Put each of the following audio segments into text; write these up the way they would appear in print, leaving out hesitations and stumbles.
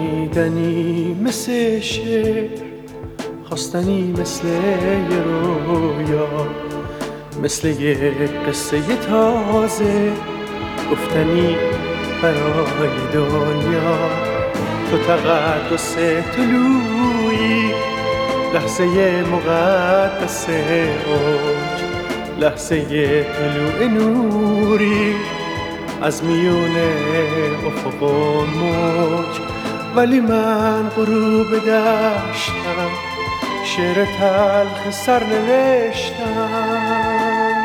شنیدنی مثل شعر، خواستنی مثل یه رویا، مثل یه قصه تازه گفتنی برای دنیا. تو تقدس طلوعی، لحظه مقدس اوج، لحظه طلوع نوری از میون افق و موج. ولی من غروب دشتم، شعر تلخ سر نوشتم.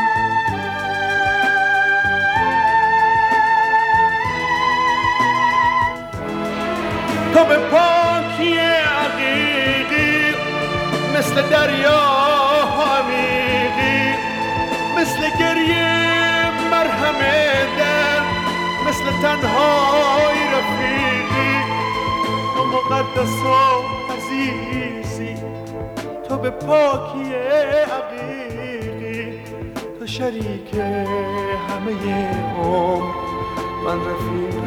تو به پاکی عقیقی، مثل دریا عمیقی، مثل گریه مرهم در، مثل تنهای رفیقی. تو مقدس و عزیزی، تو به پاکی عقیقی، تو شریک همه عمر، من رفیق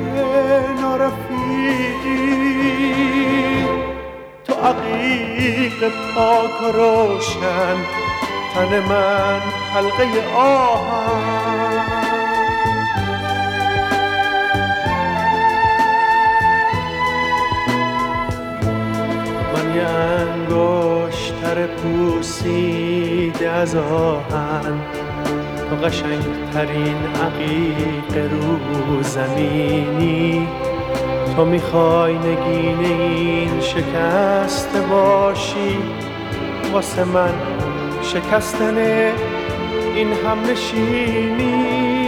نارفیقی. تو عقیق پاک و روشن، تن من حلقه آهن. من یه انگشتر پوسیده از آهن، تو قشنگترین عقیق رو زمینی. تو میخوای نگین این شکسته باشی، واسه من شکستن این همنشینی.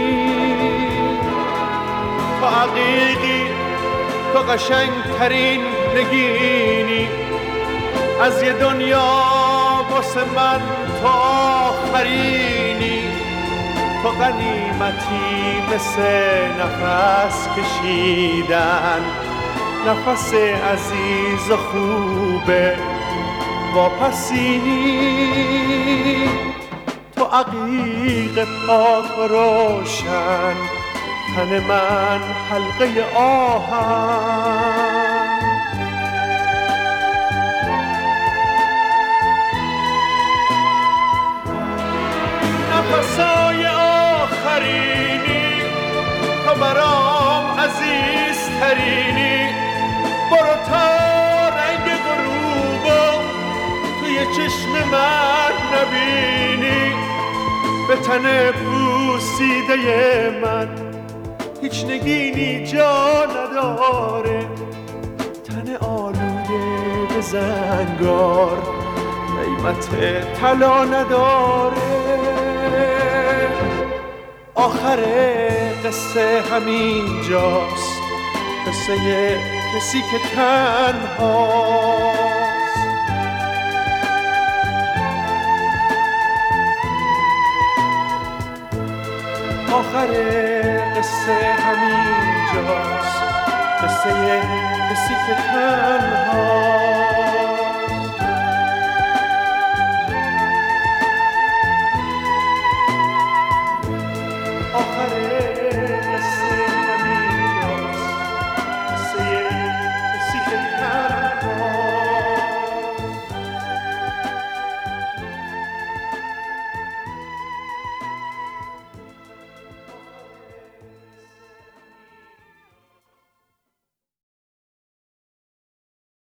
تو عقیقی، تو قشنگترین نگینی از یه دنیا، واسه من تو آخرینی. تو غنیمتی مثل نفس کشیدن، نفس عزیز و خوبه واپسینی. تو عقیق پاک و روشن، تن من حلقه آهن. نفسای آخرینی، تو برام عزیزترینی. برو تا رنگ غروبو توی چشم من نبینی. به تن پوسیده من هیچ نگینی جا نداره، تن آلوده به زنگار قیمت طلا نداره. آخر قصه همین جاست، قصه کسی که تنهاست. آخر قصه همین جاست، قصه کسی که تنهاست.